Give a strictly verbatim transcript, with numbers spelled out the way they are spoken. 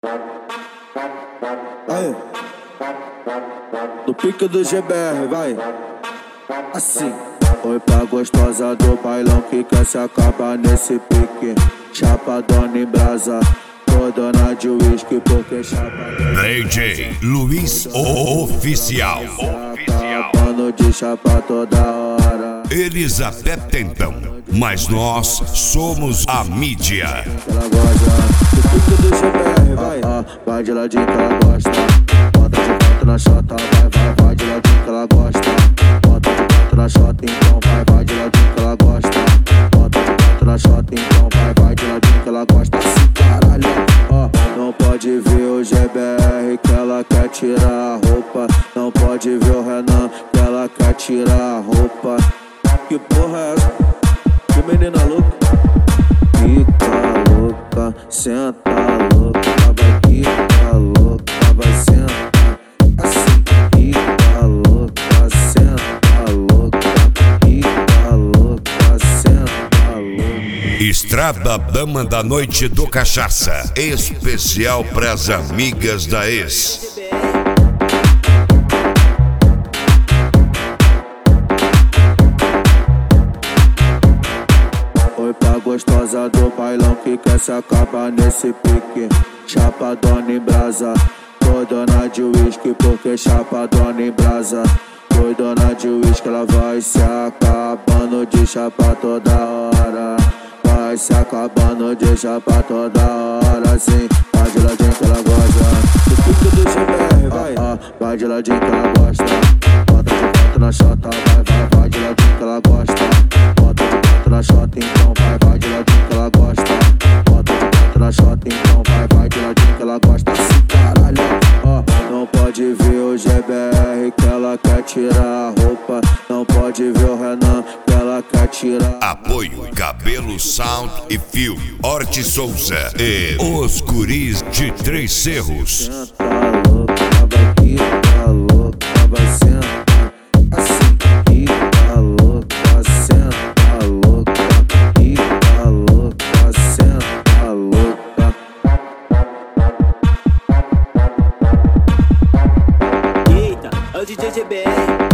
Aí, no pique do G B R, vai. Assim. Oi pra gostosa do bailão que quer se acabar nesse pique. Chapadona em brasa, dona de uísque porque chapadona. D J Luiz Oficial. Acabando de chapa toda hora. Eles até tentam, mas nós somos a mídia. Ela gosta do pique do G B R, vai. Ah, ah, vai de ladinho que ela gosta. Bota de quatro na chota, vai, vai, vai de ladinho que ela gosta. Bota de quatro na chota, então vai, vai de ladinho que ela gosta. Bota de quatro na chota, então vai, vai de ladinho que ela gosta. Assim, caralho, ó, não pode ver o G B R que ela quer tirar a roupa. Não pode ver o Renan que ela quer tirar a roupa. Que porra é essa? Que menina louca. Fica louca, senta louca, vai ficar louca, vai sentar. Assim, fica louca, senta louca, fica louca, senta louca. Estrada Dama da Noite do Cachaça, especial pras amigas da ex. Oi pra gostosa do bailão que quer se acabar nesse pique. Chapadona em brasa, dona de uísque porque chapadona em brasa. Dona de uísque, ela vai se acabando de chapa toda hora. Vai se acabando de chapa toda hora. Sim, vai de ladinho que ela gosta. Do pique do G B R, vai. Ah, ah, vai de ladinho que ela gosta. Bota de quatro na chota, vai, vai, vai de ladinho que ela gosta. Bota de quatro na chota, então vai, vai de ladinho que ela gosta. Bota de quatro na chota, então vai, vai de ladinho que ela gosta. Assim, caralho, ó, não pode ver o G B R que ela quer tirar a roupa. Não pode ver o Renan que ela quer tirar. Apoio Cabelo Sound e Fio, Horti Souza e Os Guris de Três Cerros. Senta louca, vai ficar louca, vai sentar. Assim, fica louca, senta louca, fica louca, senta louca. Eita, é o D J G B R.